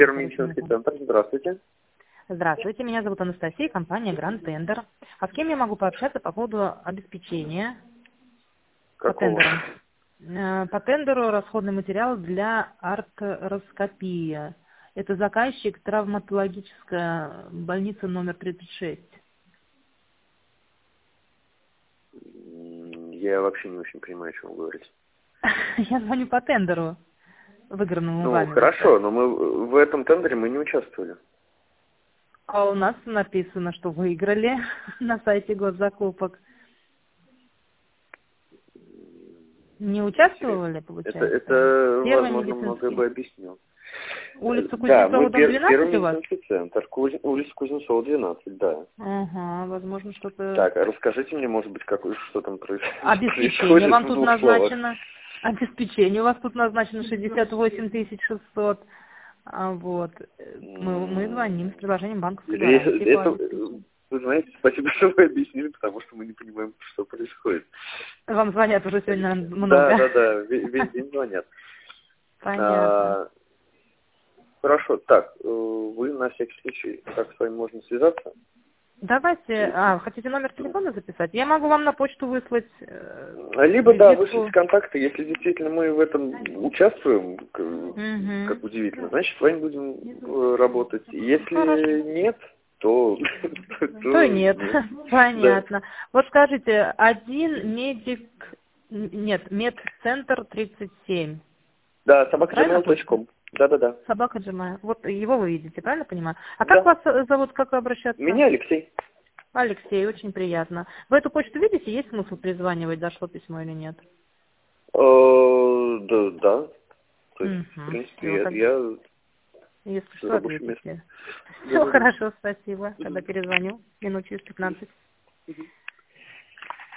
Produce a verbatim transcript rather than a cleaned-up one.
Первый медицинский центр. Здравствуйте. Здравствуйте, меня зовут Анастасия, компания Grand Tender. А с кем я могу пообщаться по поводу обеспечения по Какого? тендеру? Э, По тендеру расходный материал для артроскопии. Это заказчик травматологическая больница номер тридцать шесть. М, Я вообще не очень понимаю, о чем вы говорите. Я звоню по тендеру, выигранному Ну, вами. хорошо, но мы в в этом тендере мы не участвовали. А у нас написано, что выиграли на сайте госзакупок. Не участвовали, Это, получается? это Первый возможно, многое бы медицинский. объяснил. Улица Да, мы Кузнецова, дом пер- первый двенадцать у вас? медицинский центр, Куз- улица Кузнецова, двенадцать, да. Ага, возможно, что-то... Так, а расскажите мне, может быть, как, что там проис- Обеспечение происходит вам в тут двух словах. назначено. Обеспечение у вас тут назначено шестьдесят восемь тысяч шестьсот. А, вот. Мы, мы звоним с предложением банковской Э, гарантии по Это, обеспечению. вы знаете, спасибо, что вы объяснили, потому что мы не понимаем, что происходит. Вам звонят уже сегодня много. Да, да, да, ве- весь день звонят. Понятно. А, хорошо, так, э, вы на всякий случай, как с вами можно связаться? Давайте, а, хотите номер телефона записать? Я могу вам на почту выслать э, Либо, да, визитку. вышлите контакты, если действительно мы в этом участвуем, к- как Угу. удивительно, значит, с вами будем э, работать. Если Хорошо. нет, то... То нет, Да. понятно. Вот скажите, один медик, нет, медцентр тридцать семь. Да, собака Правильно джимейл точка почта? ком. Да-да-да. Собака Джимая. Вот его вы видите, правильно понимаю? А как Да. вас э, зовут, как обращаться? Меня Алексей. Алексей, очень приятно. Вы эту почту видите? Есть смысл перезванивать, дошло письмо или нет? Э, Да, да. То есть, в Угу. принципе, Все, я, так, я если на что, рабочем месте. ответите. Все Да-да-да. хорошо, спасибо. Когда перезвоню, минут через пятнадцать.